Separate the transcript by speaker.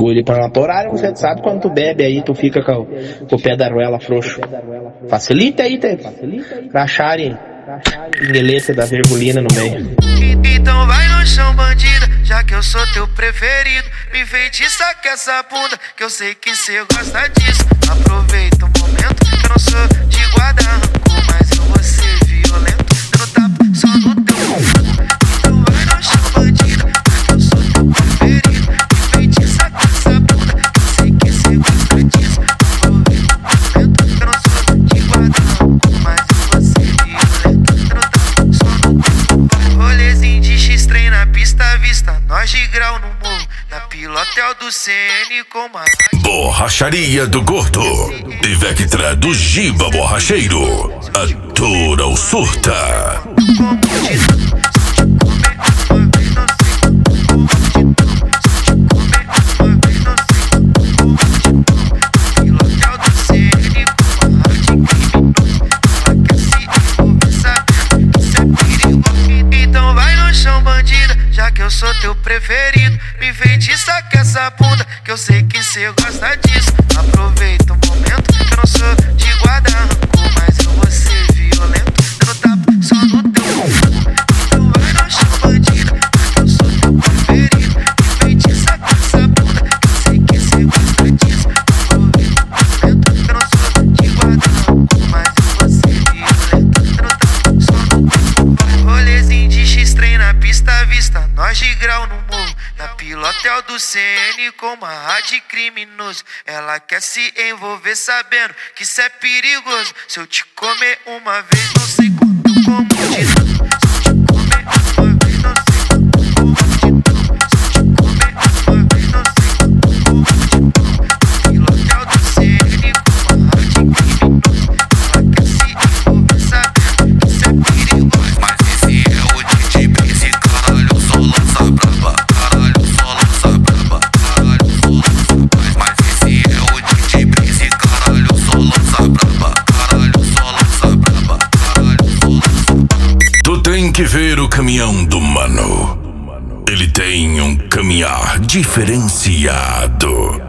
Speaker 1: bagulho pra uma torar, você sabe quando tu bebe aí, tu fica com o pé da arruela frouxo. Facilita aí, pra acharem pingueleta da virgulina no meio.
Speaker 2: Então vai no chão, bandida, já que eu sou teu preferido. Me enfeitiça com essa bunda, que eu sei que cê gosta disso. Aproveita o momento, que eu não sou de guarda rancor, mas eu vou ser violento, dando tapa só no teu bumbum. Então vai no chão, bandida, já que eu sou teu preferido. Me enfeitiça com essa bunda, que eu sei que cê gosta disso. Aproveita o momento, que eu não sou de guarda rancor, mas eu vou ser violento, dando tapa só no teu bumbum. Rolezinho de X-Trem na pista à vista, nós de grau no morro, na pilotel do CN com uma
Speaker 3: Borracharia do Gordo e Vectra do Giba Borracheiro. Atura ou surta.
Speaker 2: Então vai no chão, bandida, já que eu sou teu preferido. Me enfeitiça com essa bunda, que eu sei que cê gosta disso. Aproveita o momento, que eu não sou de guarda rancor, mas eu vou ser violento, dando tapa só no teu bumbum. Então vai no chão, bandida, já que eu sou teu preferido. Me enfeitiça com essa bunda, que eu sei que cê gosta disso. Aproveita o momento, que eu não sou de guarda rancor, mas eu vou ser violento, dando tapa só no teu bumbum. Rolezinho de X-Trem na pista à vista, nós de grau no morro, na pilotel do CN com uma rádio criminoso. Ela quer se envolver sabendo que cê é perigoso. Se eu te comer uma vez, não sei quanto eu como de novo. Se eu te comer uma vez, não sei quanto eu como de novo. Se eu te comer uma vez, não sei quanto eu como de novo. Pilotel do CN com uma rádio criminoso. Ela quer se envolver sabendo que cê é perigoso.
Speaker 3: Mas esse é o DJ Prince, caralho, só lança braba. Caralho, só lança braba. Caralho, só lança braba. Mas esse é o DJ Prince, caralho, só lança braba. Caralho, só lança braba. Caralho, só lança braba. Tu tem que ver o caminhão do mano. Ele tem um caminhar diferenciado.